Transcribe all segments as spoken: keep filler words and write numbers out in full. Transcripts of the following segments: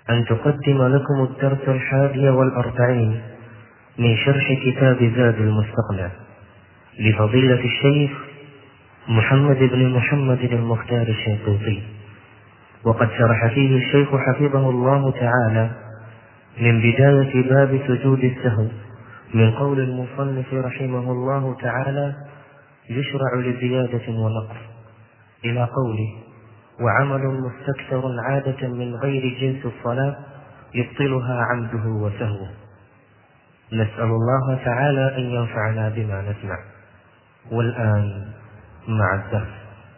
أن تقدم لكم الدرس الحادي والأربعين من شرح كتاب زاد المستقنع لفضيلة الشيخ محمد بن محمد المختار الشنقيطي، وقد شرح فيه الشيخ حفظه الله تعالى من بداية باب سجود السهو من قول المصنف رحمه الله تعالى: يشرع لزيادة ونقص، إلى قوله: وعمل مستكثر عادة من غير جنس الصلاة يبطلها عمده وسهوه. نسأل الله تعالى أن ينفعنا بما نسمع. والآن مع الدرس.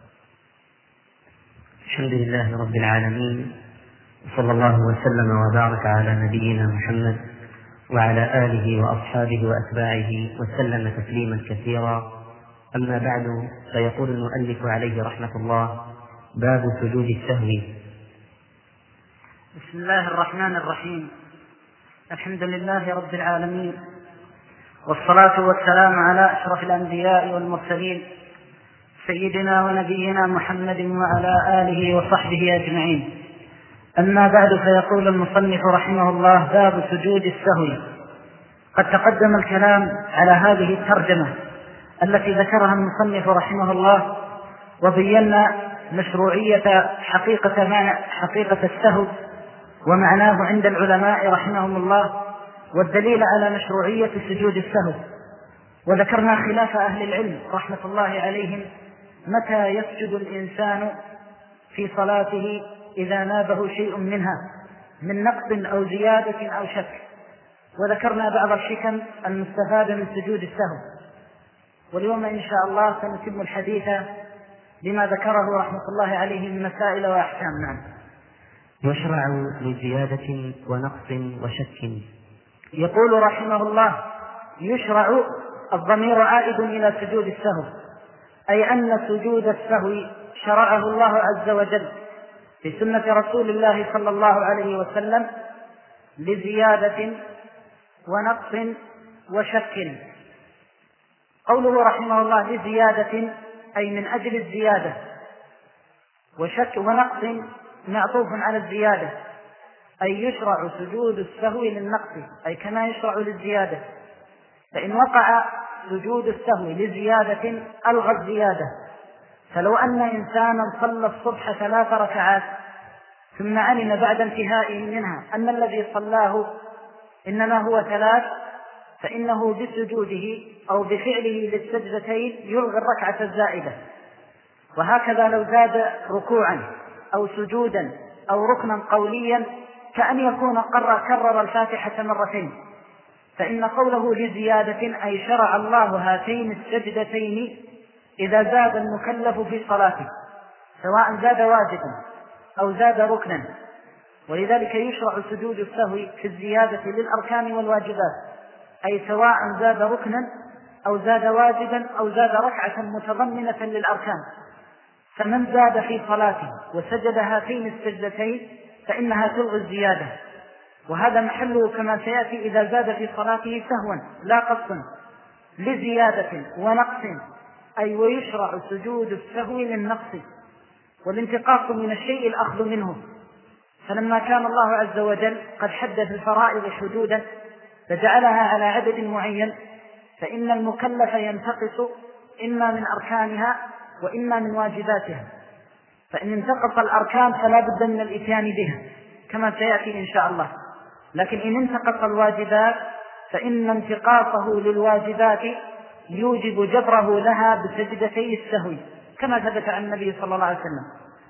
الحمد لله رب العالمين، وصلى الله وسلم وبارك على نبينا محمد وعلى آله وأصحابه وأتباعه وسلم تسليما كثيرا. أما بعد، فيقول المؤلف عليه رحمة الله: باب سجود السهو. بسم الله الرحمن الرحيم. الحمد لله رب العالمين، والصلاة والسلام على أشرف الأنبياء والمرسلين سيدنا ونبينا محمد وعلى آله وصحبه أجمعين. أما بعد، فيقول المصنف رحمه الله: باب سجود السهو. قد تقدم الكلام على هذه الترجمة التي ذكرها المصنف رحمه الله، وبينا مشروعية حقيقة معنى حقيقة السهو ومعناه عند العلماء رحمهم الله، والدليل على مشروعية سجود السهو. وذكرنا خلاف أهل العلم رحمة الله عليهم متى يسجد الإنسان في صلاته إذا نابه شيء منها من نقص أو زيادة أو شك، وذكرنا بعض الحكم المستفادة من سجود السهو. واليوم إن شاء الله سنتم الحديث بما ذكره رحمة الله عليه من مسائل وأحكام. نعم. يشرع لزيادة ونقص وشك. يقول رحمه الله: يشرع، الضمير عائد إلى سجود السهو، أي أن سجود السهو شرعه الله عز وجل في سنة رسول الله صلى الله عليه وسلم لزيادة ونقص وشك. قوله رحمه الله لزيادة أي من أجل الزيادة، وشك ونقص معطوف على الزيادة، أي يشرع سجود السهو للنقص أي كما يشرع للزيادة. فإن وقع سجود السهو لزيادة ألغى الزيادة. فلو أن إنسانا صلى الصبح ثلاث ركعات ثم علم بعد انتهائه منها أن الذي صلاه إنما هو ثلاث، فإنه بسجوده أو بفعله للسجدتين يلغي الركعة الزائدة. وهكذا لو زاد ركوعا أو سجودا أو ركنا قوليا كأن يكون قرر كرر الفاتحة مرتين، فإن قوله لزيادة أي شرع الله هاتين السجدتين إذا زاد المكلف في صلاته، سواء زاد واجبا أو زاد ركنا. ولذلك يشرع سجود السهو في الزيادة للأركان والواجبات، أي سواء زاد ركنا أو زاد واجبا أو زاد ركعة متضمنة للأركان. فمن زاد في صلاته وسجد هاتين السجدتين فإنها تلغي الزيادة، وهذا محله كما سيأتي إذا زاد في صلاته سهوا لا قصدا لزيادة ونقص، أي ويشرع سجود السهو للنقص والانتقاص من الشيء الأخذ منه. فلما كان الله عز وجل قد حدد الفرائض حدودا فجعلها على عدد معين، فإن المكلف ينتقص إما من أركانها وإما من واجباتها. فإن انتقص الأركان فلا بد من الإتيان بها كما سيأتي إن شاء الله، لكن إن انتقص الواجبات فإن انتقاصه للواجبات يوجب جبره لها بسجدتي السهو كما ثبت عن النبي صلى الله عليه وسلم.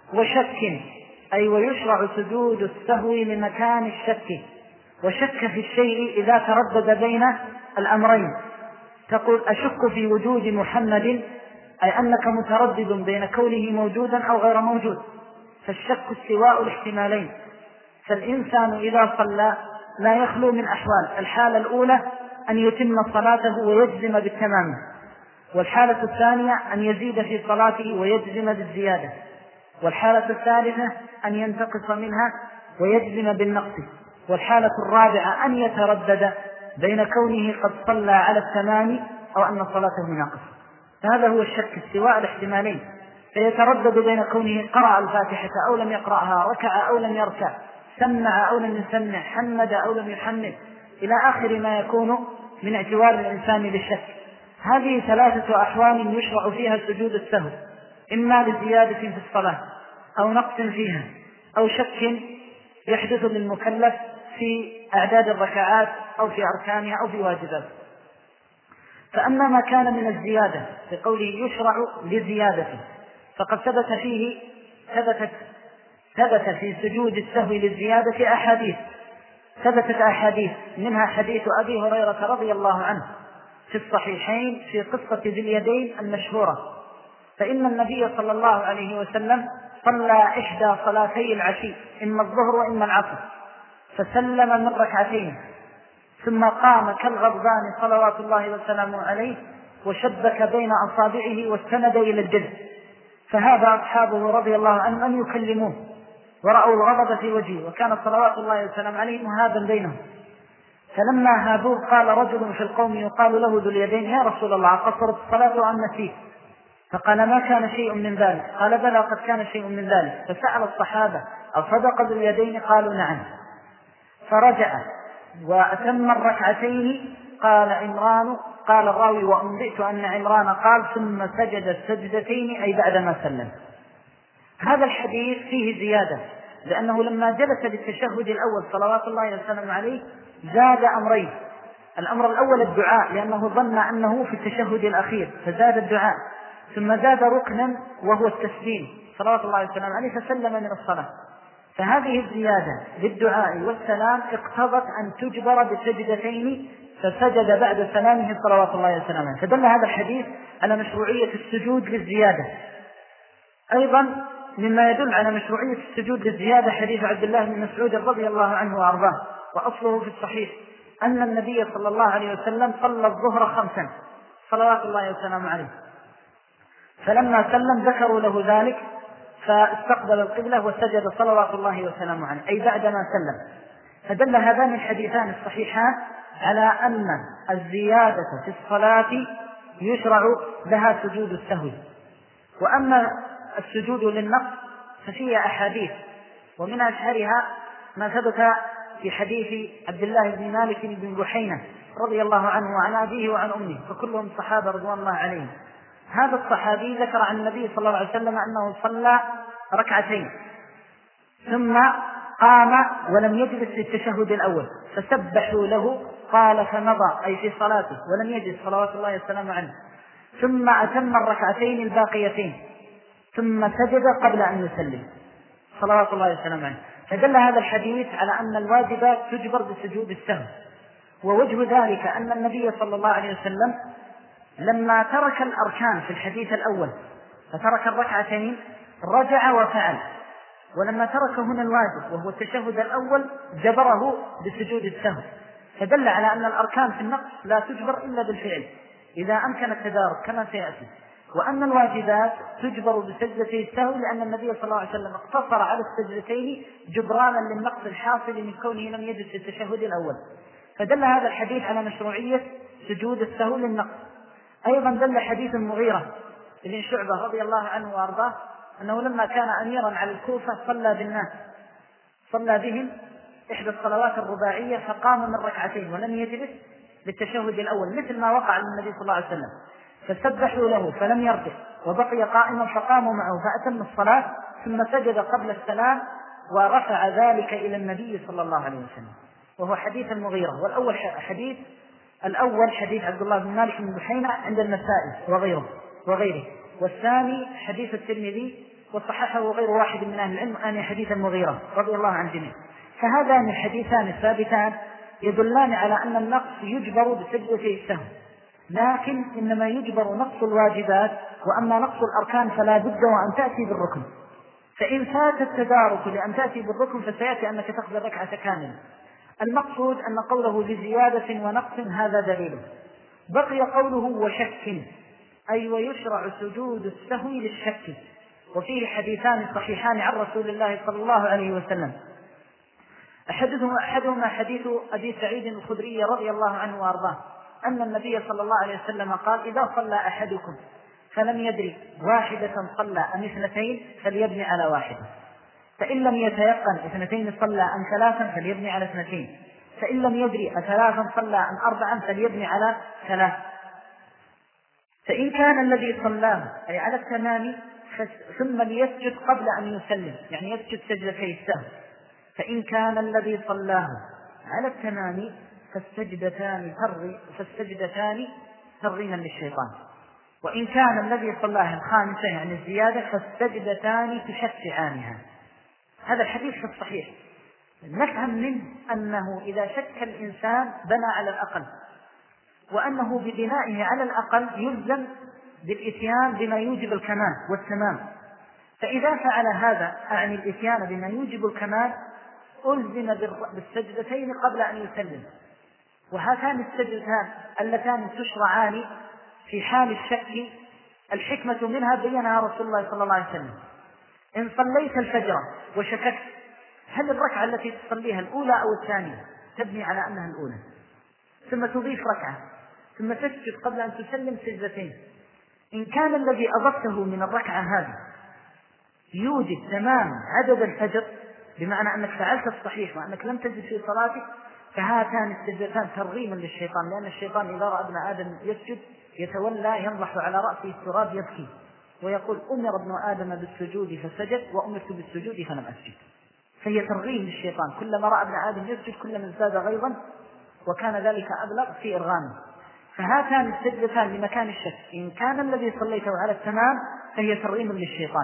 وشك أي ويشرع سجود السهو لمكان الشك، وشك في الشيء إذا تردد بين الأمرين. تقول أشك في وجود محمد، أي أنك متردد بين كونه موجودا أو غير موجود، فالشك استواء الاحتمالين. فالإنسان إذا صلى لا يخلو من أحوال: الحالة الأولى أن يتم صلاته ويجزم بالتمام، والحالة الثانية أن يزيد في صلاته ويجزم بالزيادة، والحالة الثالثة أن ينتقص منها ويجزم بالنقص، والحالة الرابعة أن يتردد بين كونه قد صلى على التمام أو أن صلاته ناقصة. فهذا هو الشك استواء الاحتمالين، فيتردد بين كونه قرأ الفاتحة أو لم يقرأها، ركع أو لم يركع، سمع أو لم يسمع، حمد أو لم يحمد، إلى آخر ما يكون من اعتبار الإنسان للشك. هذه ثلاثة أحوال يشرع فيها سجود السهو، إما لزيادة في الصلاة أو نقص فيها أو شك يحدث للمكلف في أعداد الركعات أو في أركانها أو في واجبات. فأما ما كان من الزيادة بقوله يشرع لزيادته فقد ثبت فيه ثبتت ثبت في سجود السهو للزيادة أحاديث ثبتت أحاديث منها حديث أبي هريرة رضي الله عنه في الصحيحين في قصة ذي اليدين المشهورة. فإن النبي صلى الله عليه وسلم صلى إحدى صلاتي العشي إما الظهر وإما العصر فسلم من ركعتين ثم قام كالغضبان صلوات الله وسلامه عليه وشبك بين أصابعه واستند إلى الجذع، فهذا أصحابه رضي الله عنهم أن يكلموه ورأوا الغضب في وجهه، وكان صلوات الله وسلامه عليه مهابا بينهم. فلما هابوه قال رجل في القوم يقال له ذو اليدين: يا رسول الله قصرت الصلاة أم نسيت؟ فقال: ما كان شيء من ذلك. قال: بلى قد كان شيء من ذلك. فسأل الصحابة: أصدق ذو اليدين؟ قالوا: نعم. فرجع وأتم الركعتين. قال عمران قال الراوي: وأنبئت أن عمران قال: ثم سجد السجدتين، أي بعدما سلم. هذا الحديث فيه زيادة، لأنه لما جلس للتشهد الأول صلوات الله وسلامه عليه زاد أمرين. الأمر الأول الدعاء، لأنه ظن أنه في التشهد الأخير فزاد الدعاء، ثم زاد ركنا وهو التسليم صلوات الله وسلامه عليه فسلم من الصلاة. فهذه الزيادة للدعاء والسلام اقتضت أن تجبر بسجدتين، فسجد بعد سلامه صلوات الله وسلامه. فدل هذا الحديث على مشروعية السجود للزيادة. أيضا مما يدل على مشروعية السجود للزيادة حديث عبد الله بن مسعود رضي الله عنه وأرضاه، وأصله في الصحيح، أن النبي صلى الله عليه وسلم صلى الظهر خمسا صلوات الله وسلامه عليه، فلما سلم ذكروا له ذلك فاستقبل القبلة وسجد صلوات الله وسلامه عليه، أي بعدما سلم. فدل هذان الحديثان الصحيحان على أن الزيادة في الصلاة يشرع لها سجود السهو. وأما السجود للنقص ففيه أحاديث، ومن أشهرها ما ثبت في حديث عبد الله بن مالك بن بحينة رضي الله عنه وعن أبيه وعن أمه، فكلهم صحابة رضوان الله عليهم. هذا الصحابي ذكر عن النبي صلى الله عليه وسلم أنه صلى ركعتين ثم قام ولم يجلس للتشهد الأول فسبحوا له، قال فمضى أي في صلاته ولم يجلس صلوات الله والسلام عنه، ثم أتم الركعتين الباقيتين ثم سجد قبل أن يسلم صلوات الله والسلام عنه. فدل هذا الحديث على أن الواجبات تجبر بسجود السهو. ووجه ذلك أن النبي صلى الله عليه وسلم لما ترك الأركان في الحديث الأول فترك الركعتين رجع وفعل، ولما ترك هنا الواجب وهو التشهد الأول جبره بسجود السهو. فدل على أن الأركان في النقص لا تجبر إلا بالفعل إذا أمكن التدارك كما سيأتي، وأن الواجبات تجبر بسجدتي السهو، لأن النبي صلى الله عليه وسلم اقتصر على السجدتين جبرانا للنقص الحاصل من كونه لم يجد في التشهد الأول. فدل هذا الحديث على مشروعية سجود السهو للنقص. أيضا دل حديث المغيرة بن شعبة رضي الله عنه وأرضاه أنه لما كان أميرا على الكوفة صلى بالناس صلى بهم إحدى الصلوات الرباعية فقام من ركعتين ولم يجلس للتشهد الأول مثل ما وقع للنبي صلى الله عليه وسلم، فسبحوا له فلم يرجع وبقي قائما فقاموا معه فأتم الصلاة ثم سجد قبل السلام ورفع ذلك إلى النبي صلى الله عليه وسلم، وهو حديث المغيرة. والأول حديث الأول حديث عبد الله بن مالك بن بحينة عند النسائي وغيره وغيره والثاني حديث الترمذي وصححه غير واحد من أهل العلم أن حديث المغيرة رضي الله عن جميع. فهذان الحديثان الثابتان يدلان على أن النقص يجبر بسجدة السهو، لكن إنما يجبر نقص الواجبات، وأما نقص الأركان فلا بد وأن تأتي بالركن. فإن فات التدارك لأن تأتي بالركن فسيأتي أنك تقضي الركعة كاملة. المقصود أن قوله بزيادة ونقص هذا دليل. بقي قوله وشك، أي ويشرع سجود السهو للشك، وفيه حديثان صحيحان عن رسول الله صلى الله عليه وسلم. أحدهما, أحدهما حديث أبي سعيد الخدري رضي الله عنه وأرضاه أن النبي صلى الله عليه وسلم قال: إذا صلى أحدكم فلم يدري واحدة صلى أم اثنتين فليبني على واحدة، فإن لم يتيقن اثنتين صلى أم ثلاثا فليبني على اثنتين، فإن لم يدري أثلاثا صلى أم أربعا فليبني على ثلاث. فإن كان الذي صلاه أي على التمام ثم ليسجد قبل أن يسلم، يعني يسجد سجدتي السهو، فإن كان الذي صلاه على التمام فالسجدتان ترغي فالسجدتان ترغيما للشيطان، وإن كان الذي صلاه الخامسة يعني الزيادة فالسجدتان تشفعانها. هذا الحديث في الصحيح. نفهم منه أنه إذا شك الإنسان بنى على الأقل، وأنه ببنائه على الأقل يلزم بالإتيان بما يوجب الكمال والتمام، فإذا فعل هذا أعني الإتيان بما يوجب الكمال ألزم بالسجدتين قبل أن يسلم. وهاتان السجدتان اللتان تشرعان في حال الشك الحكمة منها بينها رسول الله صلى الله عليه وسلم. إن صليت الفجر وشككت هل الركعة التي تصليها الأولى أو الثانية تبني على أنها الأولى، ثم تضيف ركعة ثم تسجد قبل أن تسلم سجدتين. إن كان الذي أضفته من الركعة هذه يوجد تمام عدد الفجر بمعنى أنك فعلت الصحيح وأنك لم تزد في صلاتك فهاتان السجدتان ترغيما للشيطان، لأن الشيطان إذا رأى ابن آدم يسجد يتولى ينضح على رأسه التراب يبكي ويقول أمر ابن آدم بالسجود فسجد وأمرت بالسجود فلم أسجد. فهي ترغيم للشيطان، كلما رأى ابن آدم يسجد كلما ازداد غيظا وكان ذلك أبلغ في إرغامه. فهاتان السجدتان لمكان الشك إن كان الذي صليته على التمام فهي ترغيم للشيطان،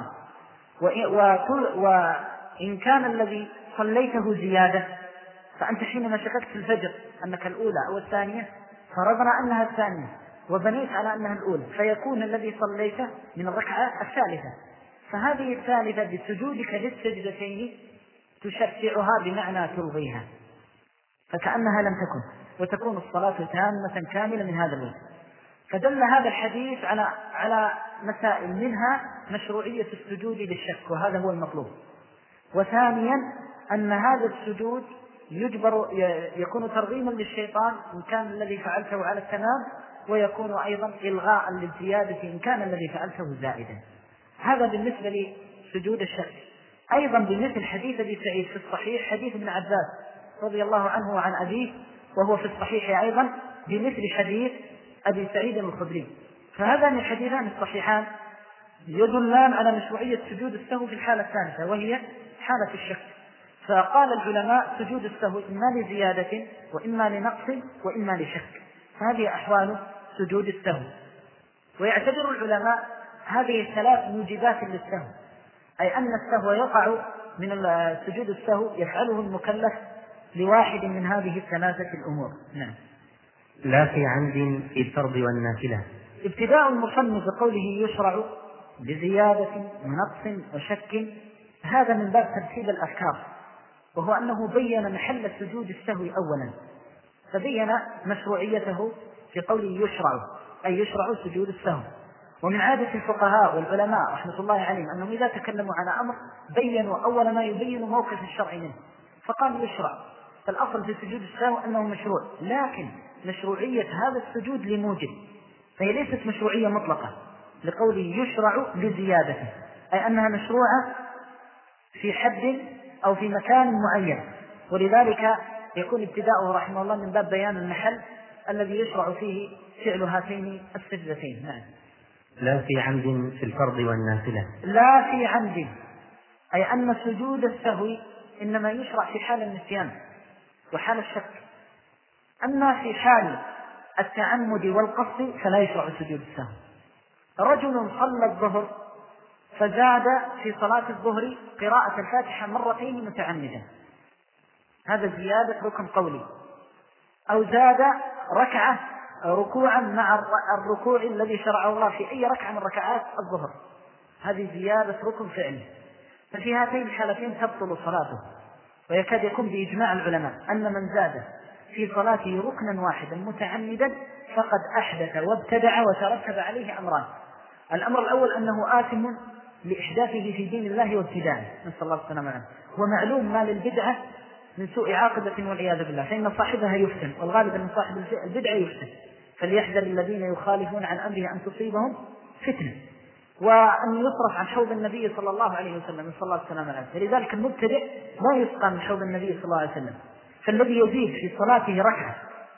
وإن كان الذي صليته زيادة فأنت حينما شككت في الفجر أنك الأولى أو الثانية فرضنا أنها الثانية وبنيت على أنها الأولى فيكون الذي صليته من الركعة الثالثة، فهذه الثالثة بسجودك للسجدتين تشفعها بمعنى تلغيها فكأنها لم تكن وتكون الصلاة تامة كاملة من هذا الوجه. فدل هذا الحديث على على مسائل منها مشروعية السجود للشك وهذا هو المطلوب، وثانيا أن هذا السجود يجبر يكون ترغيما للشيطان إن كان الذي فعلته على التمام، ويكون أيضا إلغاء للزيادة إن كان الذي فعلته زائدا. هذا بالنسبة لسجود الشك. أيضا بمثل حديث أبي سعيد في الصحيح حديث ابن عباس رضي الله عنه وعن أبيه وهو في الصحيح أيضا بمثل حديث أبي سعيد الخدري، فهذان الحديثان الصحيحان يدلان على مشروعية سجود السهو في الحالة الثالثة وهي حالة الشك. فقال العلماء سجود السهو إما لزيادة وإما لنقص وإما لشك، هذه أحوال سجود السهو. ويعتبر العلماء هذه الثلاث موجبات للسهو، أي أن السهو يقع من سجود السهو يفعله المكلف لواحد من هذه الثلاثة الأمور. نعم. لا في عمد في الفرض والنافلة. ابتداء المصنف بقوله يشرع بزيادة ونقص وشك هذا من باب ترتيب الأفكار، وهو أنه بين محل سجود السهو أولا، فبين مشروعيته في قوله يشرع أي يشرع سجود السهو. ومن عادة الفقهاء والعلماء رحمة الله عليهم أنهم إذا تكلموا على أمر بينوا أول ما يبينوا موقف الشرع منه، فقال يشرع، فالأصل في سجود السهو أنه مشروع، لكن مشروعية هذا السجود لموجب، فهي ليست مشروعية مطلقة لقوله يشرع لزيادته، أي أنها مشروعة في حد أو في مكان معين، ولذلك يكون ابتداؤه رحمه الله من باب بيان المحل الذي يشرع فيه فعل هاتين السجدتين. نعم. لا في عمد في الفرض والنافلة. لا في عمد أي أن سجود السهو إنما يشرع في حال النسيان وحال الشك، أما في حال التعمد والقصد فلا يشرع سجود السهو. رجل صلى الظهر فزاد في صلاة الظهر قراءة الفاتحة مرتين متعمدا، هذا زيادة ركن قولي، أو زاد ركعة ركوعا مع الركوع الذي شرعه الله في أي ركعة من ركعات الظهر، هذه زيادة ركن فعلي، ففي هاتين الحالتين تبطل صلاته. ويكاد يكون بإجماع العلماء أن من زاد في صلاته ركنا واحدا متعمدا فقد أحدث وابتدع وترتب عليه أمران. الأمر الأول أنه آثم لإحداثه في دين الله وابتداعه، نسأل الله السلامة عنه، ومعلوم ما للبدعة من سوء عاقبة والعياذ بالله، فإن صاحبها يفتن، والغالب أن صاحب البدعة يفتن، فليحذر الذين يخالفون عن أمره أن تصيبهم فتنة. وأن يصرف عن حوض النبي صلى الله عليه وسلم صلى الله عليه وسلم. فلذلك المبتدع لا يسقى من حوض النبي صلى الله عليه وسلم. فالذي يزيد في صلاته ركعة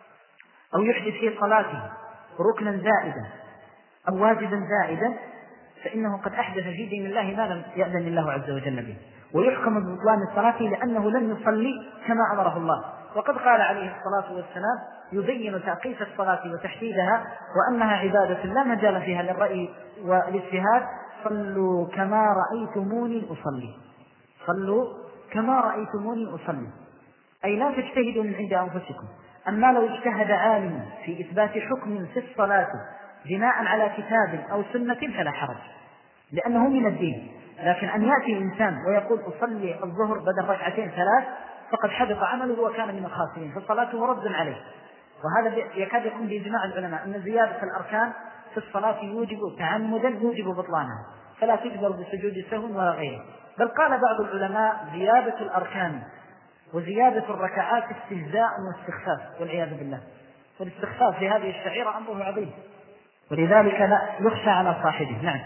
أو يحدث في صلاته ركنا زائدا أو واجبا زائدا فإنه قد أحدث في دين الله ما لم يأذن الله عز وجل به، ويحكم ببطلان صلاته لأنه لم يصلي كما أمره الله. وقد قال عليه الصلاة والسلام يبين تأقيت الصلاة وتحديدها وأنها عبادة لا مجال فيها للرأي والاجتهاد: صلوا كما رأيتموني أصلي، صلوا كما رأيتموني أصلي، أي لا تجتهدوا من عند أنفسكم. أما لو اجتهد عالم في إثبات حكم في الصلاة بناء على كتاب أو سنة فلا حرج لأنه من الدين، لكن أن يأتي إنسان ويقول أصلي الظهر بدل ركعتين ثلاث فقد حبط عمله وكان من الخاسرين، فصلاته رد عليه. وهذا يكاد يكون بإجماع العلماء أن زيادة الأركان في الصلاة يوجب تعمدا يوجب بطلانها، فلا تجبر بسجود السهو ولا غيره. بل قال بعض العلماء زيادة الأركان وزيادة الركعات استهزاء واستخفاف والعياذ بالله، والاستخفاف في هذه الشعيرة أمره عظيم، ولذلك لا يخشى على صاحبه. نعم،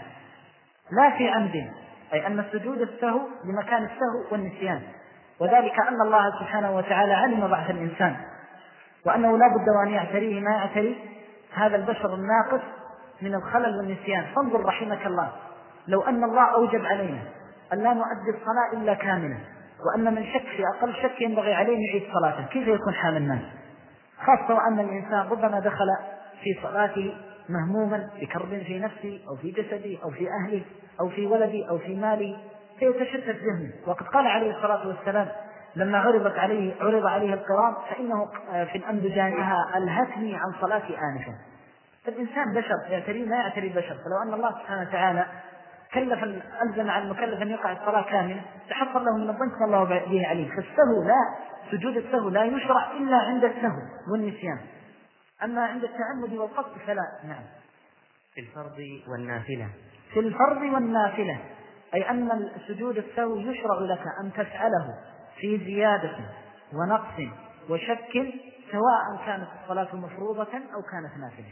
لا في عمد، أي أن السجود السهو لمكان السهو والنسيان، وذلك أن الله سبحانه وتعالى علم ضعف الإنسان وأنه لا بد وأن يعتريه ما يعتري هذا البشر الناقص من الخلل والنسيان. فانظر رحمك الله، لو أن الله أوجب علينا أن لا نؤدي الصلاة إلا كاملة، وأن من شك في أقل شك ينبغي عليه يعيد صلاته، كيف يكون حال الناس؟ خاصة وأن الإنسان ربما دخل في صلاته مهموما بكرب في نفسه أو في جسده أو في أهله أو في ولده أو في ماله فيتشتت ذهنه. وقد قال عليه الصلاة والسلام لما عرضت عليه عرض عليه القرآن فإنه في الأنبجانها ألهتني عن صلاتي آنفا. فالإنسان بشر يعتري ما يعتري بشر، فلو أن الله سبحانه وتعالى كلف ألزم على المكلف أن يقع الصلاة كاملة تحصل له من الضنك والله به عليه. فالسهو لا سجود السهو لا يشرع إلا عند السهو والنسيان، أما عند التعمد والقصد فلا. نعم. في الفرض والنافلة في الفرض والنافلة أي أن سجود السهو يشرع لك أن تفعله في زيادة ونقص وشك سواء كانت الصلاة مفروضة أو كانت نافلة،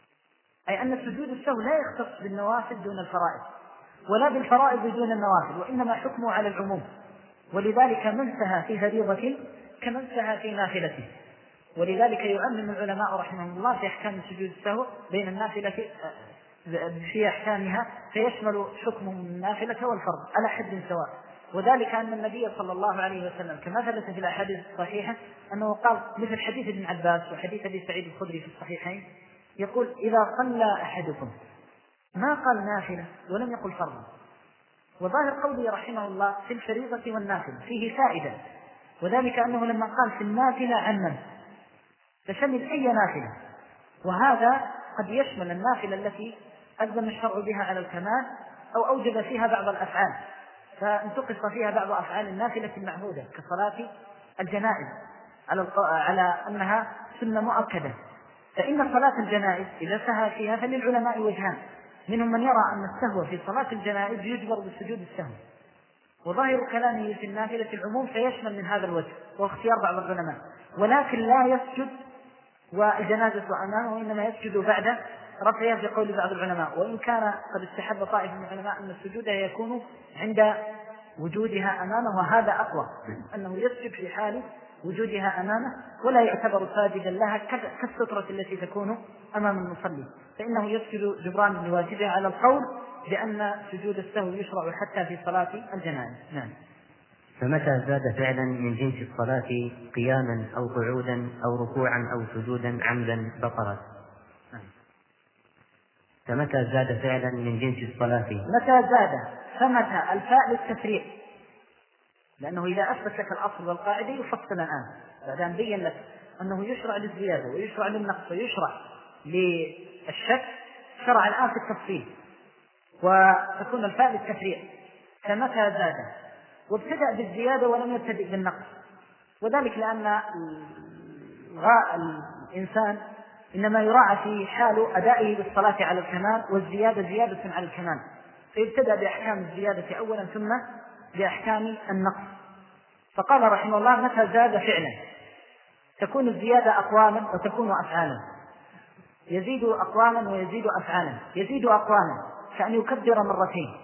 أي أن سجود السهو لا يختص بالنوافل دون الفرائض ولا بالفرائض دون النوافل، وإنما حكمه على العموم. ولذلك من سهى في فريضة كمن سهى في نافلته. ولذلك يعمم العلماء رحمهم الله في أحكام سجود السهو بين النافلة في أحكامها، فيشمل حكم النافلة والفرض على حد سواء. وذلك أن النبي صلى الله عليه وسلم كما ثبت في الأحاديث الصحيحة أنه قال مثل حديث ابن عباس وحديث أبي سعيد الخدري في الصحيحين يقول إذا صلى أحدكم، ما قال نافلة ولم يقل فرضا. وظاهر قوله رحمه الله في الفريضة والنافلة فيه فائدة، وذلك أنه لما قال في النافلة عمم تشمل أي نافلة، وهذا قد يشمل النافلة التي ألزم الشرع بها على الكمال أو أوجب فيها بعض الأفعال فانتقص فيها بعض أفعال النافلة المعهودة كصلاة الجنائز على على أنها سنة مؤكدة. فإن صلاة الجنائز إذا سهى فيها فللعلماء وجهان، منهم من يرى أن السهو في صلاة الجنائز يجبر بالسجود السهو، وظاهر كلامه في النافلة العموم فيشمل من هذا الوجه واختيار بعض العلماء، ولكن لا يسجد والجنازة أمامه وإنما يسجد بعد رفعها في قول بعض العلماء. وإن كان قد استحب طائفة من العلماء أن السجود يكون عند وجودها أمامه، وهذا أقوى أنه يسجد في حال وجودها أمامه ولا يعتبر ساجدا لها كالسترة التي تكون أمام المصلي، فإنه يسجد جبران لواجبها على القول بأن سجود السهو يشرع حتى في صلاة الجنائز. نعم. فمتى زاد فعلا من جنس الصلاة قياما أو قعودا أو ركوعا أو سجودا عمدا بطلت. فمتى زاد فعلا من جنس الصلاة متى زاد فمتى الفاء للتفريع، لأنه إذا أثبت لك الأصل والقاعدة يفصل الآن بعد أن بين لك أنه يشرع للزيادة ويشرع للنقص ويشرع للشك، شرع الآن في التفصيل وتكون الفاء للتفريع. فمتى زاد وابتدأ بالزيادة ولم يبتدئ بالنقص، وذلك لأن الإنسان إنما يراعى في حال أدائه بالصلاة على الكمال، والزيادة زيادة على الكمال، فيبتدأ بأحكام الزيادة أولا ثم بأحكام النقص. فقال رحمه الله متى زاد فعلا تكون الزيادة أقواما وتكون أفعالا، يزيد أقواما ويزيد أفعالا. يزيد أقواما كأن يكبر مرتين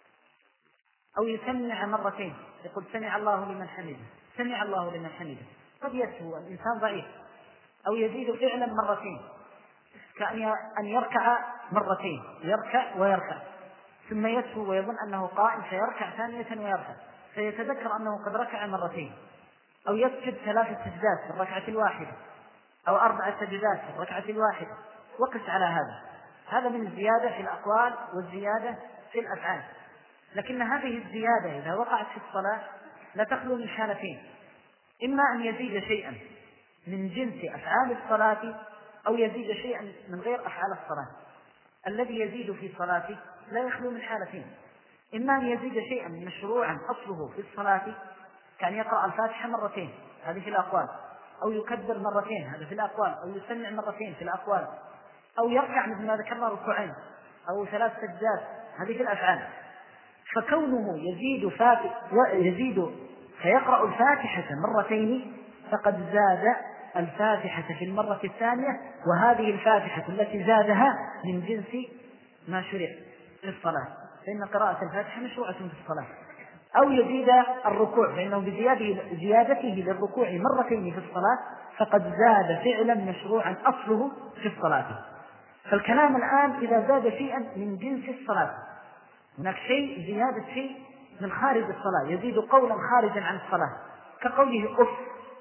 أو يسمع مرتين، يقول سمع الله لمن حمده، سمع الله لمن حمده. قد يسهو الإنسان ضعيف، أو يزيد فعلا مرتين كأن أن يركع مرتين، يركع ويركع ثم يسهو ويظن أنه قائم فيركع ثانية ويركع، فيتذكر أنه قد ركع مرتين، أو يسجد ثلاث سجدات في الركعة الواحدة، أو أربع سجدات في الركعة الواحدة. وقس على هذا، هذا من الزيادة في الأقوال والزيادة في الأفعال. لكن هذه الزيادة إذا وقعت في الصلاة لا تخلو من حالتين: إما أن يزيد شيئا من جنس أفعال الصلاة، أو يزيد شيئا من غير أفعال الصلاة. الذي يزيد في صلاته لا يخلو من حالتين: إما أن يزيد شيئا مشروعا أصله في الصلاة كان يقرأ الفاتحة مرتين، هذه في الأقوال، أو يكبر مرتين، هذا في الأقوال، أو يسمع مرتين في الأقوال، أو يركع مثل ما ذكرنا ركوعين أو ثلاث سجدات، هذه في الأفعال. فكونه يزيد فاتح يزيد فيقرأ الفاتحة مرتين فقد زاد الفاتحة في المرة الثانية، وهذه الفاتحة التي زادها من جنس ما شرع في الصلاة، فإن قراءة الفاتحة مشروعة في الصلاة. أو يزيد الركوع، فإنه بزيادته للركوع مرتين في الصلاة فقد زاد فعلا مشروعا أصله في الصلاة. فالكلام الآن إذا زاد شيئا من جنس الصلاة، هناك شيء زيادة شيء من خارج الصلاة، يزيد قولا خارجا عن الصلاة كقوله أف،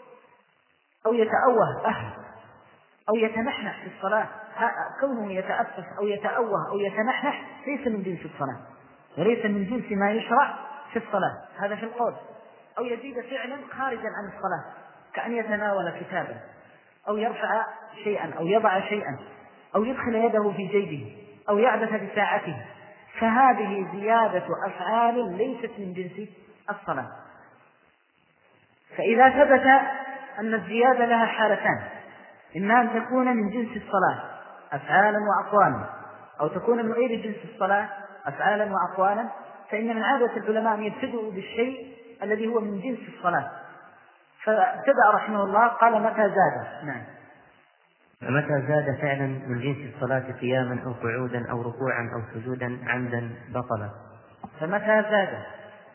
أو يتأوه أهل، أو يتنحنح في الصلاة. كونه يتأفف أو يتأوه أو يتنحنح ليس من جنس الصلاة، وليس من جنس ما يشرع في الصلاة، هذا في القول. أو يزيد فعلا خارجا عن الصلاة كأن يتناول كتابا، أو يرفع شيئا، أو يضع شيئا، أو يدخل يده في جيبه، أو يعبث بساعته، فهذه زيادة أفعال ليست من جنس الصلاة. فإذا ثبت أن الزيادة لها حالتان: إما أن تكون من جنس الصلاة أفعالا وأقوالا، أو تكون من غير جنس الصلاة أفعالا وأقوالا، فإن من عادة العلماء أن يبتدئوا بالشيء الذي هو من جنس الصلاة. فابتدأ رحمه الله قال متى زاد. نعم. فمتى زاد فعلا من جنس الصلاة قياما أو قعودا أو ركوعا أو سجودا عمدا بطل. فمتى زاد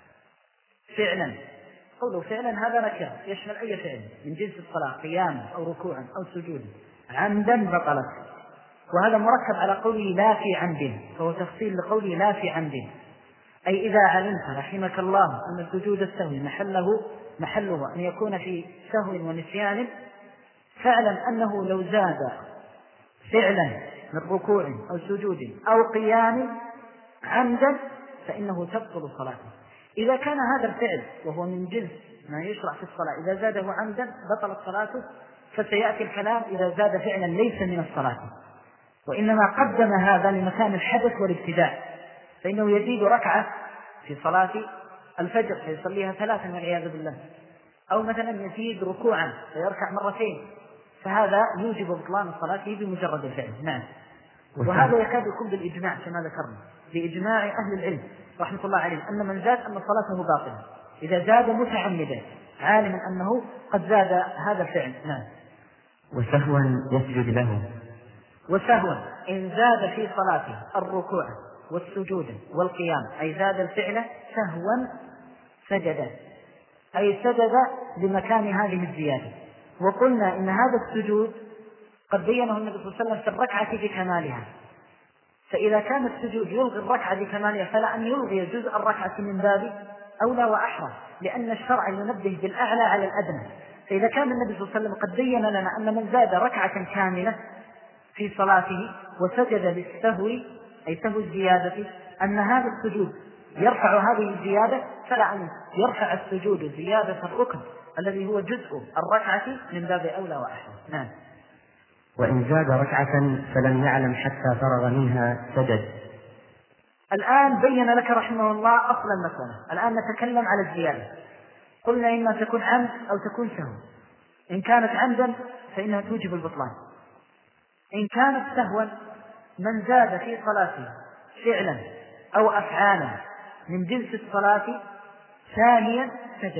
فعلا، قوله فعلا هذا نكرة يشمل أي فعل من جنس الصلاة قياما أو ركوعا أو سجودا عمدا بطلت. وهذا مركب على قوله لا في عمد، فهو تفصيل لقوله لا في عمد، أي إذا علمت رحمك الله أن سجود السهو محله محله أن يكون في سهو ونسيان، فاعلم أنه لو زاد فعلا من ركوع أو سجود أو قيام عمدا فإنه تبطل صلاته. إذا كان هذا الفعل وهو من جنس ما يشرع في الصلاة إذا زاده عمدا بطلت صلاته، فسيأتي الكلام إذا زاد فعلا ليس من الصلاة، وإنما قدم هذا لمكان الحدث والابتداء، فإنه يزيد ركعة في صلاة الفجر فيصليها ثلاثا والعياذ بالله، أو مثلا يزيد ركوعا فيركع مرتين، فهذا يوجب بطلان صلاته بمجرد الفعل. نعم. وهذا يكاد يكون بالإجماع كما ذكرنا، بإجماع أهل العلم رحمة الله عليهم أن من زاد أن صلاته باطلة إذا زاد متعمدا عالما أنه قد زاد هذا الفعل. نعم. وسهوا يسجد له. وسهوا إن زاد في صلاته الركوع والسجود والقيام، أي زاد الفعل سهوا سجد، أي سجد لمكان هذه الزيادة. وقلنا إن هذا السجود قد بينه النبي صلى الله عليه وسلم في الركعة بكمالها، فإذا كان السجود يلغي الركعة بكمالها فلا أن يلغي جزء الركعة من باب أولى وأحرى، لأن الشرع ينبه بالأعلى على الأدنى. فإذا كان النبي صلى الله عليه وسلم قد بين لنا أن من زاد ركعة كاملة في صلاته وسجد للسهو أي سهو الزيادة أن هذا السجود يرفع هذه الزيادة، فلا أن يرفع السجود زيادة الركن الذي هو جزء الركعة من باب أولى وأحرى. نعم. وإن زاد ركعة فلم يعلم حتى فرغ منها سجد. الآن بين لك رحمه الله أصل المسألة. الآن نتكلم على الزيادة. قلنا إما تكون عمد أو تكون سهو. إن كانت عمدا فإنها توجب البطلان. إن كانت سهوا من زاد في صلاته فعلا أو أفعالا من جنس الصلاة ثانيا سجد.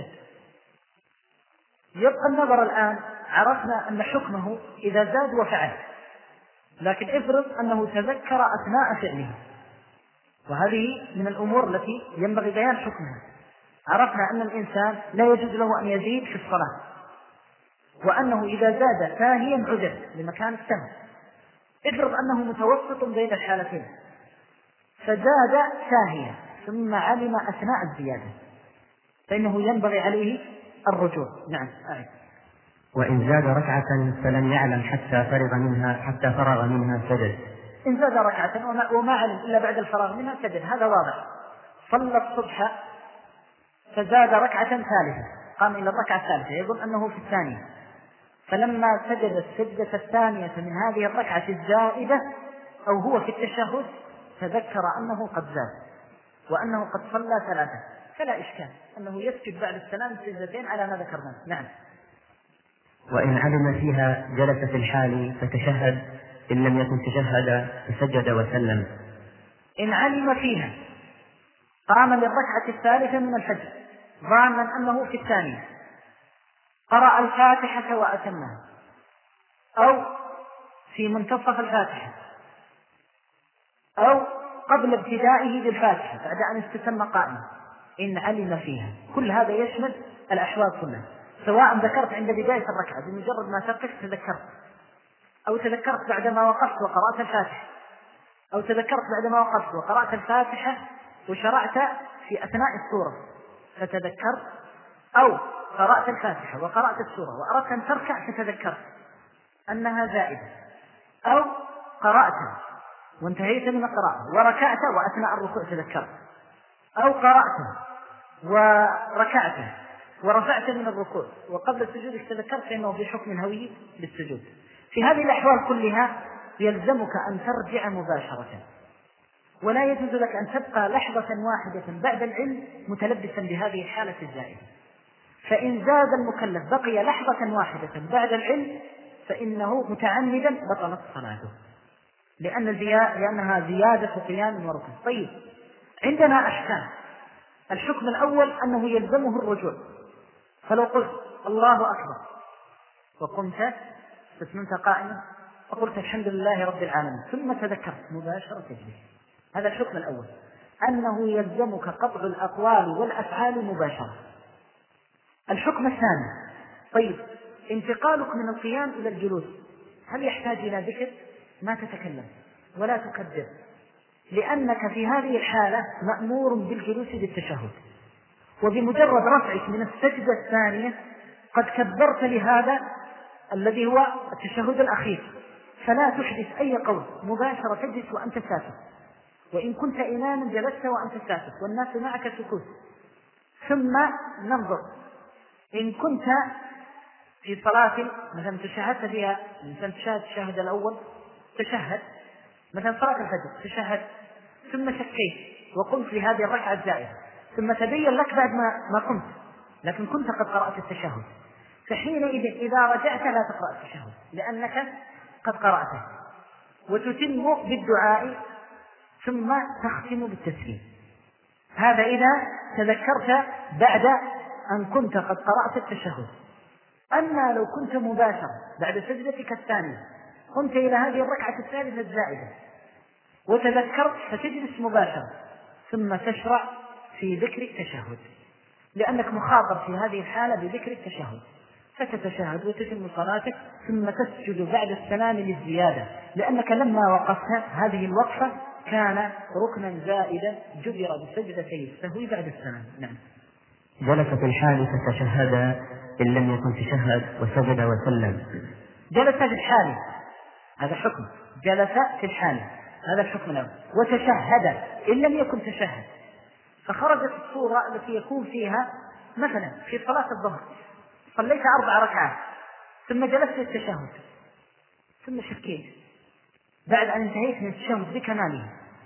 يبقى النظر الآن، عرفنا أن حكمه إذا زاد وفعل، لكن افرض أنه تذكر أثناء فعله وهذه من الأمور التي ينبغي بيان حكمها. عرفنا أن الإنسان لا يجوز له أن يزيد في الصلاة، وأنه إذا زاد ساهيا عذر لمكان السهو. افرض أنه متوسط بين الحالتين فزاد ساهيا ثم علم أثناء الزيادة فإنه ينبغي عليه الرجوع. نعم. آه. وإن زاد ركعة فلم يعلم حتى فرغ منها حتى فرغ منها سجد. إن زاد ركعة وما, وما علم إلا بعد الفراغ منها سجد، هذا واضح. صلى الصبح فزاد ركعة ثالثة، قام إلى الركعة الثالثة يظن أنه في الثانية، فلما سجد السجدة الثانية من هذه الركعة الزائدة أو هو في التشهد تذكر أنه قد زاد وأنه قد صلى ثلاثة، فلا إشكال أنه يسجد بعد السلام سجدتين على ما ذكرنا. نعم. وإن علم فيها جلس في الحال فتشهد، إن لم يكن تشهد فسجد وسلم. إن علم فيها قام للركعة الثالثة من الفجر ظانا أنه في الثانية، قرأ الفاتحة وأتمها أو في منتصف الفاتحة أو قبل ابتدائه بالفاتحة بعد أن استتم قائما، إن علم فيها، كل هذا يشمل الأحوال كلها، سواء ذكرت عند بداية الركعة بمجرد ما تقف تذكرت، أو تذكرت بعدما وقفت وقرأت الفاتحة، أو تذكرت بعدما وقفت وقرأت الفاتحة وشرعت في أثناء السورة فتذكرت، أو قرأت الفاتحة وقرأت السورة وأردت أن تركع فتذكرت أنها زائدة، أو قرأت وانتهيت من القراءة وركعت وأثناء الركوع تذكرت، أو قرأت وركعت ورفعت من الركوع وقبل السجود تذكرت فإنه بحكم هوي للسجود. في هذه الأحوال كلها يلزمك أن ترجع مباشرة، ولا يجوز لك أن تبقى لحظة واحدة بعد العلم متلبسا بهذه الحالة الزائدة. فإن زاد المكلف بقي لحظة واحدة بعد العلم فإنه متعمدا بطلت صلاته، لأن زيادة لأنها زيادة قيام وركوع. طيب، عندنا أحكام. الحكم الأول أنه يلزمه الرجوع، فلو قلت الله أكبر وقمت فسننت قائما وقلت الحمد لله رب العالمين ثم تذكرت مباشرة تجلس، هذا الحكم الأول، أنه يلزمك قطع الأقوال والأفعال مباشرة. الحكم الثاني، طيب انتقالك من القيام إلى الجلوس هل يحتاج إلى ذكر؟ ما تتكلم ولا تكبر، لأنك في هذه الحالة مأمور بالجلوس بالتشهد، وبمجرد رفعك من السجدة الثانية قد كبرت لهذا الذي هو التشهد الأخير، فلا تحدث أي قول، مباشرة تجلس وأنت ساكت، وإن كنت إماما جلست وأنت ساكت والناس معك سكوت. ثم ننظر، إن كنت في صلاة مثلا تشهدت فيها، مثلا تشهد التشهد الأول تشهد، مثلا صلاة الفجر تشهد ثم شكيت وقمت لهذه الركعة الزائدة ثم تبين لك بعد ما ما قمت لكن كنت قد قرأت التشهد، فحينئذ إذا رجعت لا تقرأ التشهد لأنك قد قرأته، وتتم بالدعاء ثم تختم بالتسليم. هذا إذا تذكرت بعد أن كنت قد قرأت التشهد. أما لو كنت مباشرة بعد سجدتك الثانية قمت إلى هذه الركعة الثالثة الزائدة وتذكرت فتجلس مباشرة ثم تشرع في ذكر التشهد، لأنك مخاطب في هذه الحالة بذكر التشهد، فتتشهد وتتم صلاتك ثم تسجد بعد السلام للزيادة، لأنك لما وقفت هذه الوقفة كان ركنا زائدا جبر بسجدتي السهو بعد السلام. نعم. جلس في الحال فتشهد إن لم يكن تشهد وسجد وسلم. جلس في الحال هذا حكم، جلس في الحال هذا الحكم الأول، وتشهد إن لم يكن تشهد، فخرجت الصورة التي يكون فيها مثلا في صلاة الظهر صليت أربع ركعات ثم جلست للتشهد ثم شكيت بعد أن انتهيت من التشهد بكماله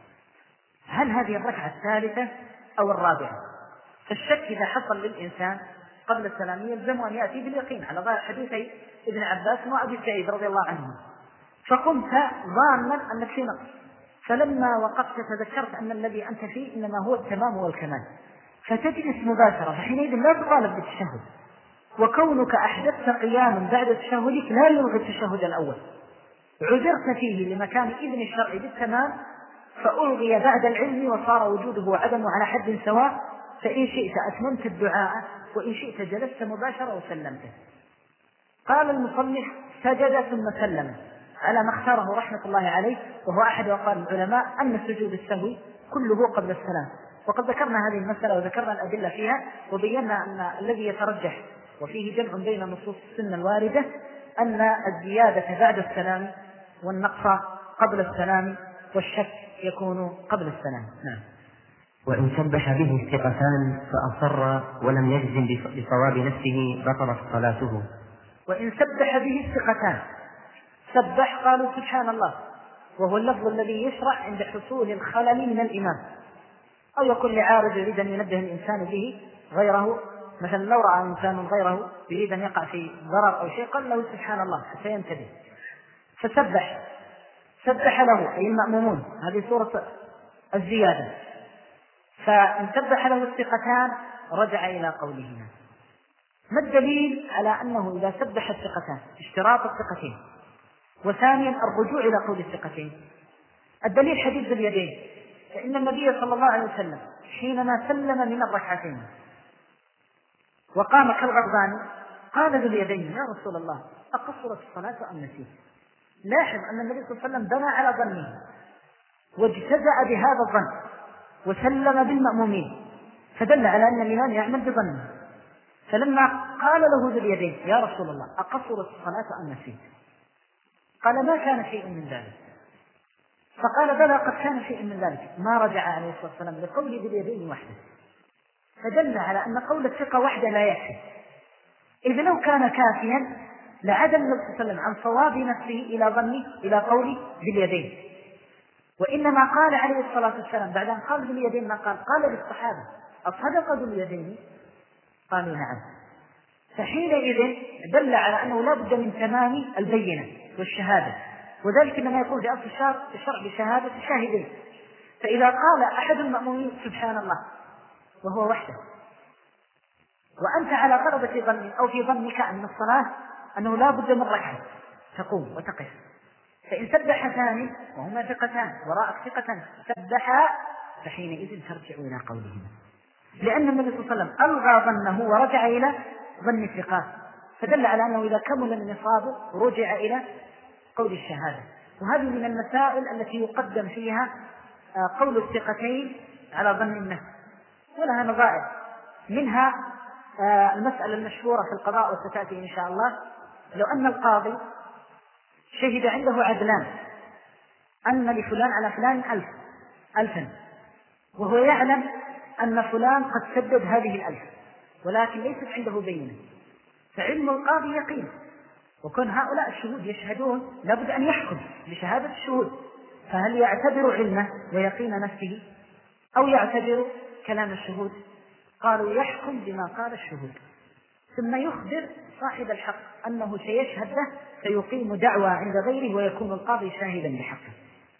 هل هذه الركعة الثالثة أو الرابعة؟ فالشك إذا حصل للإنسان قبل السلام يلزم أن يأتي باليقين على ظاهر حديثي ابن عباس وأبي سعيد رضي الله عنهم، فقمت ظانا أنك في نقص، فلما وقفت تذكرت أن الذي أنت فيه إنما هو التمام والكمال، فتجلس مباشرة، فحينئذ لا تطالب بالتشهد، وكونك أحدثت قياما بعد تشهدك لا يلغي التشهد الأول، عذرت فيه لمكان إذن الشرع بالتمام فألغي بعد العلم وصار وجوده وعدمه على حد سواء، فإن شئت أتممت الدعاء وإن شئت جلست مباشرة وسلمته. قال المصنف سجد ثم سلم على ما اختاره رحمة الله عليه، وهو أحد أقوال العلماء أن سجود السهو كله قبل السلام. وقد ذكرنا هذه المسألة وذكرنا الأدلة فيها، وبينا أن الذي يترجح وفيه جمع بين نصوص السنة الواردة أن الزيادة بعد السلام والنقص قبل السلام والشك يكون قبل السلام. نعم. وإن سبح به الثقتان فأصر ولم يجزم بصواب نفسه بطلت صلاته. وإن سبح به الثقتان، سبح قالوا سبحان الله، وهو اللفظ الذي يشرع عند حصول الخلل من الإمام، أو يكون لعارض يريد أن ينبه الإنسان به غيره، مثلا لو رأى إنسان غيره يريد أن يقع في ضرر أو شيء قال له سبحان الله حتى ينتبه، فسبح سبح له أي المأمومون، هذه سورة الزيادة. فإن سبح له الثقتان رجع إلى قولهما. ما الدليل على أنه إذا سبح الثقتان اشتراط الثقتين، وثانيا الرجوع إلى قول الثقتين؟ الدليل حديث ذي اليدين، فإن النبي صلى الله عليه وسلم حينما سلم من الركعتين وقام كالغضبان قال ذو اليدين يا رسول الله أقصرت الصلاة أم نسيت؟ لاحظ أن النبي صلى الله عليه وسلم بنى على ظنه واجتزأ بهذا الظن وسلم بالمأمومين، فدل على أن الإمام يعمل بظنه. فلما قال له ذو اليدين يا رسول الله أقصرت الصلاة أم نسيت؟ قال ما كان شيء من ذلك. فقال بلى قد كان شيء من ذلك، ما رجع عليه الصلاة والسلام لقول ذو اليدين وحده، فدل على أن قول الثقة وحده لا يكفي. إذ لو كان كافيا لعدل النبي صلى الله عليه وسلم عن صواب نفسه إلى ظنه إلى قول ذي اليدين، وإنما قال عليه الصلاة والسلام بعد أن قال ذو اليدين ما قال، قال للصحابة أصدق ذو اليدين؟ قالوا نعم. فحينئذ دل على أنه لا بد من تمام البينة والشهادة، وذلك إنما يكون في أصل الشرع بشهادة شاهدين. فإذا قال أحد المأمومين سبحان الله وهو وحده، وأنت على غلبة ظن أو في ظنك أن الصلاة أنه لا بد من ركعة تقوم وتقف، فإن سبح ثاني وهما ثقتان وراءك ثقتان سبحا، فحينئذ ترجع إلى قولهما، لأن النبي صلى الله عليه وسلم ألغى ظنه ورجع إلى ظن الثقات، فدل على أنه إذا كمل النصاب رجع إلى قول الشهادة. وهذه من المسائل التي يقدم فيها قول الثقتين على ظن النفس، ولها نظائر، منها المسألة المشهورة في القضاء وستأتي إن شاء الله، لو أن القاضي شهد عنده عدلان أن لفلان على فلان ألف ألفا، وهو يعلم أن فلان قد سدد هذه الألف ولكن ليست عنده بينة، فعلم القاضي يقين، وكون هؤلاء الشهود يشهدون لابد أن يحكم بشهادة الشهود، فهل يعتبر علمه ويقين نفسه أو يعتبر كلام الشهود؟ قالوا يحكم بما قال الشهود، ثم يخبر صاحب الحق أنه سيشهد له فيقيم دعوى عند غيره ويكون القاضي شاهدا بحقه.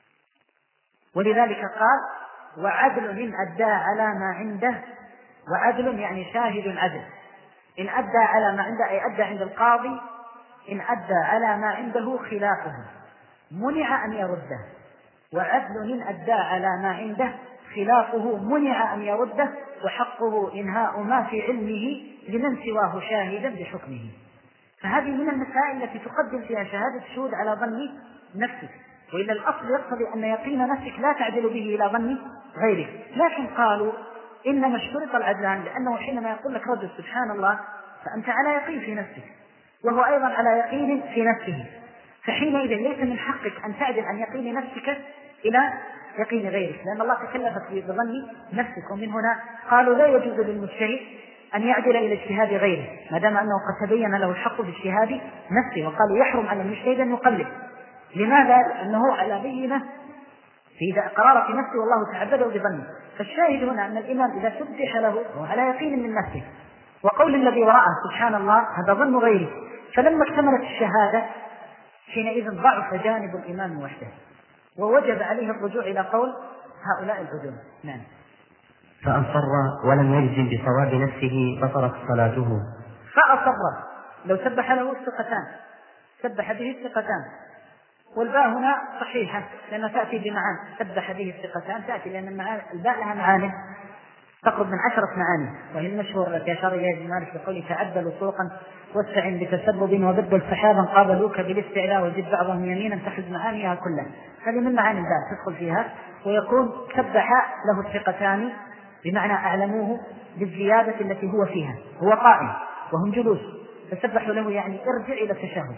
ولذلك قال وعدل إن أدى على ما عنده، وعدل يعني شاهد عدل، إن أدى على ما عنده أي أدى عند القاضي، إن أدى على ما عنده خلافه منع أن يرده، وعدل إن أدى على ما عنده خلافه منع أن يرده، وحقه إنهاء ما في علمه لمن سواه شاهدا بحكمه. فهذه من المسائل التي تقدم فيها شهادة الشهود على ظن نفسك، وإلا الأصل يقتضي أن يقين نفسك لا تعدل به إلى ظن غيرك. لكن قالوا إنما اشترط العدلان، لأنه حينما يقول لك رجل سبحان الله فأنت على يقين في نفسك وهو أيضا على يقين في نفسه، فحينئذ ليس من حقك أن تعدل عن يقين نفسك إلى يقين غيرك، لأن الله تكلفك بظن نفسك. ومن هنا قالوا لا يجوز للمجتهد أن يعدل إلى اجتهاد غيره ما دام أنه قد تبين له الحق باجتهاد نفسه، وقالوا يحرم على المجتهد أن يقلد. لماذا؟ لأنه على بينة في قرارة نفسه والله تعبده بظنه. فالشاهد هنا أن الإمام إذا سبح له هو على يقين من نفسه، وقول الذي وراءه سبحان الله هذا ظن غيره، فلما اكتملت الشهادة حينئذ ضعف جانب الإمام وحده، ووجب عليه الرجوع إلى قول هؤلاء العدول. نعم. فأصر ولم يجزم بصواب نفسه بطلت صلاته. فأصر لو سبح له الثقتان، سبح به الثقتان والباء هنا صحيحة لأنها تأتي بمعان، سبح به الثقتان تأتي لأن الباء لها معاني تقرب من عشرة معاني، وهي المشهور التي أشار إليها ابن مالك بقوله تعدلوا طرقا واستعن بتسبب وبدل سحابا قابلوك بالاستعلاء وزد بعضهم يمينا تحز معانيها كلها. هذه من معاني الباء تدخل فيها، ويكون سبح له الثقتان بمعنى أعلموه بالزيادة التي هو فيها، هو قائم وهم جلوس فسبحوا له يعني ارجع إلى التشهد.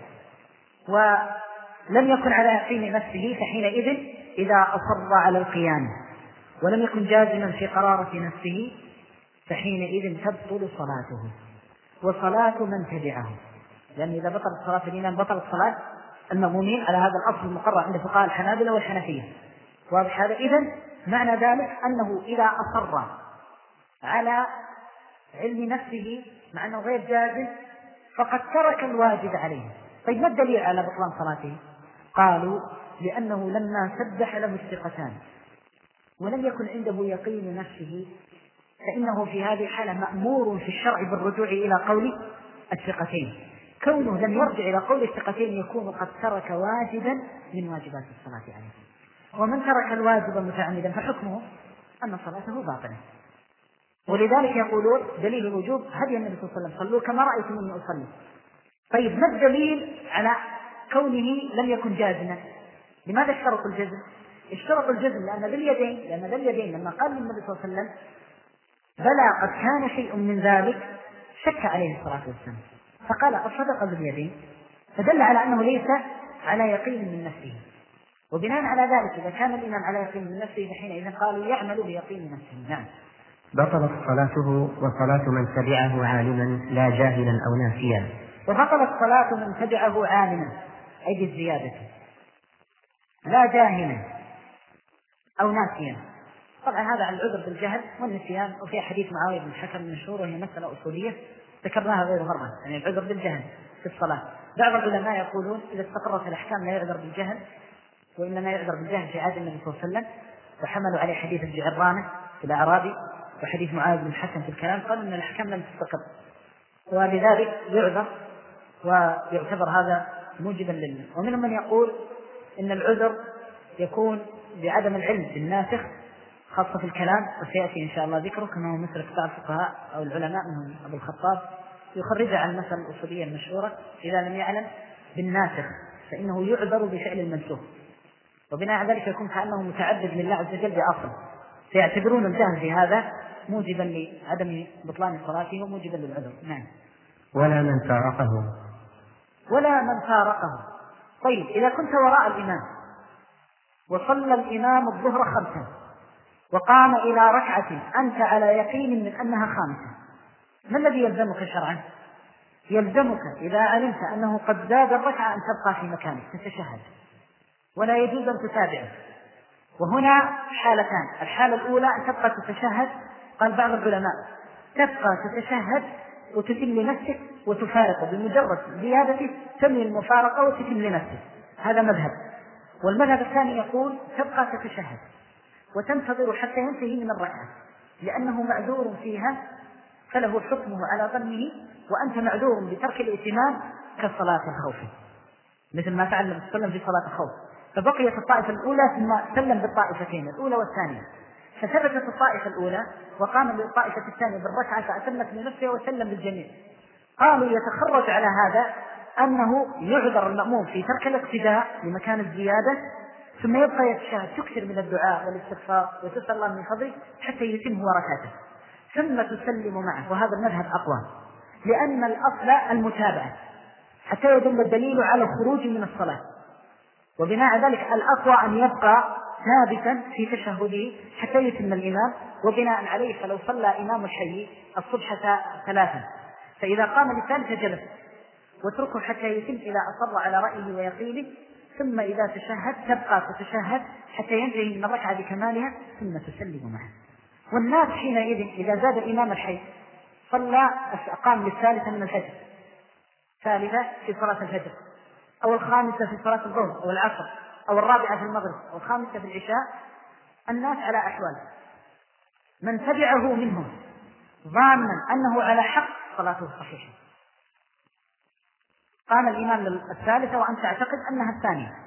ولم يكن على يقين نفسه فحينئذ إذا أصر على القيام ولم يكن جازما في قرارة نفسه فحينئذ تبطل صلاته وصلاة من تبعه، لأن إذا بطلت صلاة الإمام بطلت صلاة المأمومين على هذا الأصل المقرر عند فقهاء الحنابلة والحنفية. واضح هذا؟ إذن معنى ذلك أنه إذا أصر على علم نفسه مع أنه غير جازم فقد ترك الواجب عليه. طيب ما الدليل على بطلان صلاته؟ قالوا لأنه لما سبح له الثقتان ولم يكن عنده يقين نفسه فإنه في هذه الحالة مأمور في الشرع بالرجوع إلى قول الثقتين. كونه لم يرجع إلى قول الثقتين يكون قد ترك واجبا من واجبات الصلاة عليه، ومن ترك الواجب متعمدا فحكمه أن صلاته باطلة. ولذلك يقولون دليل الوجوب هدي النبي صلى الله عليه وسلم صلوا كما رأيتموني أصلي. طيب ما الدليل على كونه لم يكن جازما؟ لماذا اشترطوا الجزم؟ اشترطوا الجزم لأن باليدين لأن باليدين لما قال النبي صلى الله عليه وسلم بلى قد كان شيء من ذلك شك عليه الصلاة والسلام فقال الصدق باليدين، فدل على أنه ليس على يقين من نفسه. وبناء على ذلك إذا كان الإمام على يقين من نفسه فحينئذ قالوا يعمل بيقين نفسه. نعم. بطلت صلاته وصلاة من تبعه عالما لا جاهلا أو ناسيا. وبطلت صلاة من تبعه عالما أي بالزيادة لا جاهلا أو ناسيا. طبعا هذا عن العذر بالجهل والنسيان، وفي حديث معاوية بن الحكم المشهور وهي مسألة أصولية ذكرناها غير مرة، يعني العذر بالجهل في الصلاة. بعض العلماء يقولون إذا استقرت الأحكام لا يعذر بالجهل وإنما يعذر بالجهل في عهد النبي صلى الله عليه وسلم، وحملوا عليه حديث الجعرانة في الأعرابي وحديث معاذ بن الحكم في الكلام، قالوا أن الأحكام لم تستقر وبذلك يعذر ويعتبر هذا موجبا لله. ومنهم من يقول إن العذر يكون بعدم العلم بالناسخ خاصة في الكلام، وسيأتي إن شاء الله ذكره كما هو مثل بعض الفقهاء أو العلماء منهم أبو الخطاب يخرج عن المسألة الأصولية المشهورة إذا لم يعلم بالناسخ فإنه يعذر بفعل المنسوخ، وبناء على ذلك يكون كأنه متعبد لله عز وجل بأصل، فيعتبرون الجهل في هذا موجبا لعدم بطلان صلاته وموجبا للعذر. نعم. ولا من فارقه ولا من فارقه. طيب إذا كنت وراء الإمام وصلى الإمام الظهر خمسا وقام إلى ركعة أنت على يقين من أنها خامسة، ما الذي يلزمك شرعا؟ يلزمك إذا علمت أنه قد زاد الركعة أن تبقى في مكانك تتشهد ولا يجوز أن تتابعه. وهنا حالتان، الحالة الأولى أن تبقى تتشهد، قال بعض العلماء تبقى تتشهد وتتم لنفسك وتفارقه بمجرد زيادته تملي المفارقة وتتم لنفسك، هذا مذهب. والمذهب الثاني يقول تبقى تتشهد وتنتظر حتى ينتهي من الركعة لأنه معذور فيها فله حكمه على ظنه، وأنت معذور بترك الائتمام كصلاة الخوف مثل ما فعل النبي صلى الله عليه وسلم في صلاة الخوف، فبقيت الطائفة الأولى ثم سلم بالطائفتين الأولى والثانية، فثبتت الطائفة الأولى وقام بالطائفة الثانية بالركعة فأتمت لنفسها وسلم بالجميع. قالوا يتخرج على هذا أنه يعذر المأموم في ترك الاقتداء لمكان الزيادة ثم يبقى يتشهد تكثر من الدعاء والاستغفار وتسأل الله من فضله حتى يتم هو ركعته ثم تسلم معه، وهذا المذهب أقوى لأن الأصل المتابعة حتى يدل الدليل على الخروج من الصلاة، وبناء على ذلك الأقوى أن يبقى ثابتا في تشهده حتى يتم الإمام. وبناء عليه فلو صلى إمام الحي الصبح ثلاثا فإذا قام للثالثة جلس واتركه حتى يتم إذا أصر على رأيه ويقينه، ثم إذا تشهد تبقى تتشهد حتى ينتهي من الركعة بكمالها ثم تسلم معه. والناس حينئذ إذا زاد الإمام الحي صلى قام للثالثة من الفجر، ثالثة في صلاة الفجر أو الخامسة في صلاة الظهر أو العصر أو الرابعة في المغرب أو الخامسة في العشاء، الناس على أحوال، من تبعه منهم ظانا أنه على حق صلاته صحيحة قام الإمام الثالثة وأنت تعتقد أنها الثانية،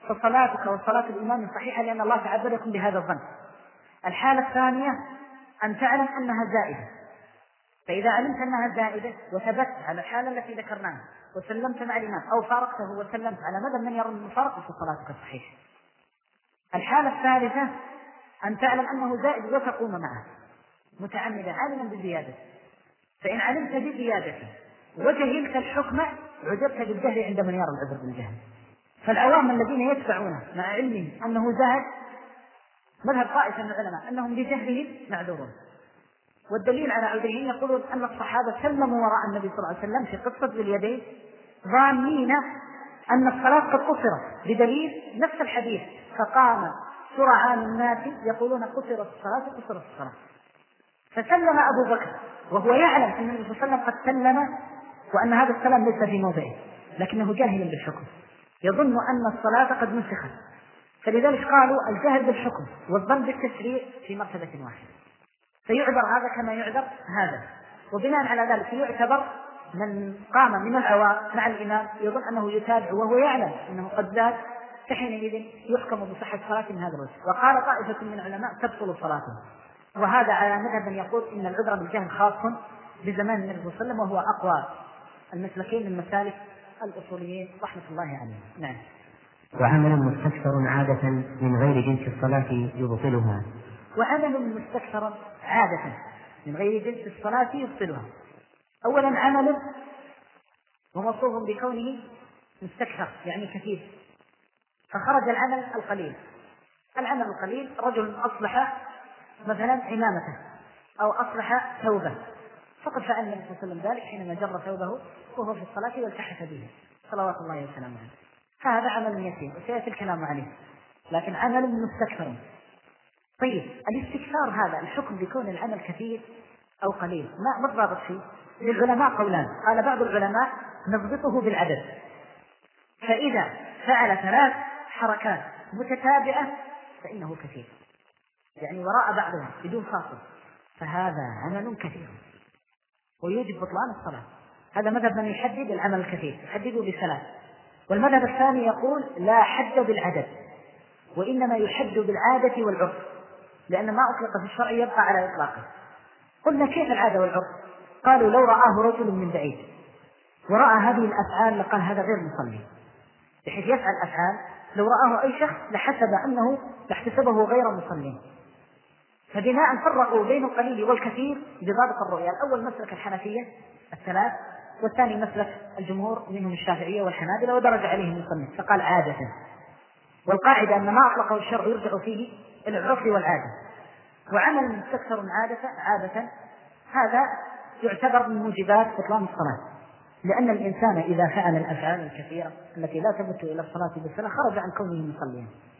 فصلاتك وصلاة الإمام صحيحة لأن الله تعبدكم بهذا الظن. الحالة الثانية أن تعلم أنها زائدة، فإذا علمت أنها زائدة وثبت على الحالة التي ذكرناها وسلمت مع الإمام أو فارقته وسلمت على مذهب من يرى المفارقة فصلاتك صحيحة. الحالة الثالثة أن تعلم أنه زائد وتقوم معه متعمدا عالما بالزيادة، فإن علمت بزيادته وجهلت الحكم عذرت بالجهل عند من يرى العذر بالجهل. فالعوام الذين يتبعونه مع علمهم أنه زاد مذهب طائفة من العلماء أنهم بجهلهم معذورون، والدليل على عذرهم يقولون أن الصحابة سلموا وراء النبي صلى الله عليه وسلم في قصة ذي اليدين ظانين أن الصلاة قد قصرت بدليل نفس الحديث، فقام سرعان الناس يقولون قصرت الصلاة قصرت الصلاة، فسلم أبو بكر وهو يعلم أن النبي صلى الله عليه وسلم قد سلم وأن هذا السلام ليس في موضعه، لكنه جاهل بالحكم يظن أن الصلاة قد نسخت، فلذلك قالوا الجهل بالحكم والظن بالتشريع في مرتبة واحدة، فيعذر هذا كما يعذر هذا. وبناء على ذلك يعتبر من قام من العوام مع الإمام يظن أنه يتابع وهو يعلم أنه قد زاد، فحينئذ يحكم بصحة صلاة من هذا الوجه. وقال طائفة من العلماء تبطل صلاته، وهذا على مذهب من يقول إن العذر بالجهل خاص بزمان النبي صلى الله عليه وسلم، وهو أقوى المسلكين من مسالك الأصوليين رحمة الله عليهم. نعم. وعمل مستكثر عادة من غير جنس الصلاة يبطلها. وعمل مستكثر عادة من غير جنس الصلاة يبطلها. أولا عمل وموصوف بكونه مستكثر يعني كثير، فخرج العمل القليل. العمل القليل رجل أصلح مثلا عمامته أو أصلح ثوبه، فقد فعل النبي صلى الله عليه وسلم ذلك حينما جر ثوبه وهو في الصلاة والتحف به صلوات الله وسلامه عليه، فهذا عمل يسير وسيأتي الكلام عليه، لكن عمل مستكثر. طيب الاستكثار هذا الحكم بكون العمل كثير أو قليل ما مضبط فيه؟ للعلماء قولان. قال بعض العلماء نضبطه بالعدد، فإذا فعل ثلاث حركات متتابعة فإنه كثير، يعني وراء بعضها بدون فاصل، فهذا عمل كثير ويوجب بطلان الصلاة. هذا مذهب من يحدد العمل الكثير يحدده بثلاث. والمذهب الثاني يقول لا حد بالعدد، وإنما يحد بالعادة والعرف، لأن ما أطلق في الشرع يبقى على إطلاقه. قلنا كيف العادة والعرف؟ قالوا لو رآه رجل من بعيد ورأى هذه الأفعال لقال هذا غير مصلي، بحيث يفعل أفعال لو رآه أي شخص لحسب أنه لاحتسبه غير مصلي. فبناء فرقوا بين القليل والكثير بضابط الرؤية. الأول مسلك الحنفية الثلاث، والثاني مسلك الجمهور منهم الشافعية والحنابلة، ودرج عليه المصنف فقال عادة. والقاعدة أن ما أطلقه الشرع يرجع فيه إلى العرف والعادة. وعمل مستكثر عادة عادة هذا يعتبر من موجبات بطلان الصلاة، لأن الإنسان إذا فعل الأفعال الكثيرة التي لا تمت إلى الصلاة بالصلاة خرج عن كونه مصليا.